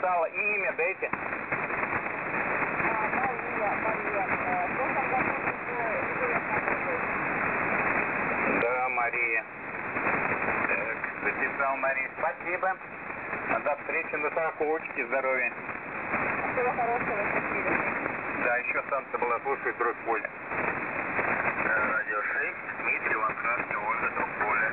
написала. Имя дайте. Да, Мария. Так, записал, Мария. Спасибо. До встречи на Сокольчике. Здоровья. Всего хорошего, спасибо. Да, еще станция была, слушай, Тройполе. Радио 6, Дмитрий, Иван Краткий, Ольга, Тройполе.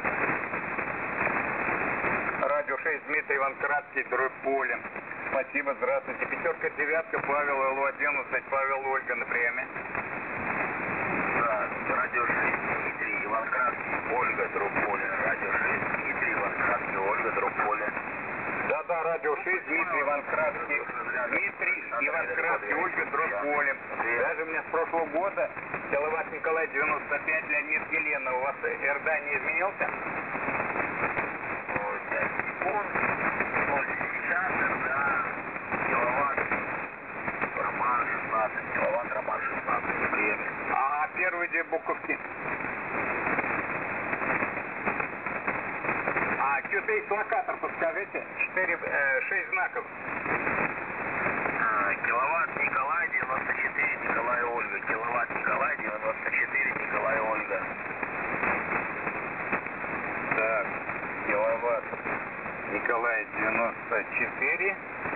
Радио 6, Дмитрий, Иван Краткий, Тройполе. Спасибо, здравствуйте. Пятерка, девятка, Павел, Л11, Павел, Ольга на приеме. Да, радио 6, Дмитрий, Иван Краткий, Ольга, Тройполе. Радио 6, Дмитрий, Иван Краткий, Ольга, Тройполе. Да, радио 6, Дмитрий, Иван Краткий, Дмитрий, Иван Краткий, Ольга, Тройполе. Даже у меня с прошлого года киловатт Николай 95, Леонид Елена. У вас РДА не изменился? Сейчас, да, киловатт, Роман 16, киловатт, Роман 16, время. А первые две буковки? А QTX локатор подскажите? 6 знаков. Киловатт Николай 94, Николай, Ольга. Киловатт Николай 94, Николай, Ольга. Так, киловатт Николай 94.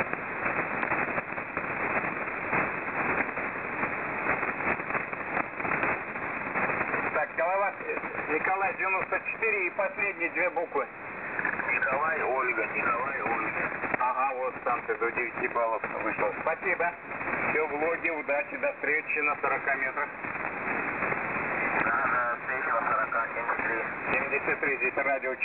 Так, киловатт Николай 94 и последние две буквы. Николай, Ольга, Николай, Ольга. Ага, вот станция до 9 баллов вышла. Спасибо. Все в логе, удачи, до встречи на 40 метрах. Да, встреча на 40, 73. 73, здесь радио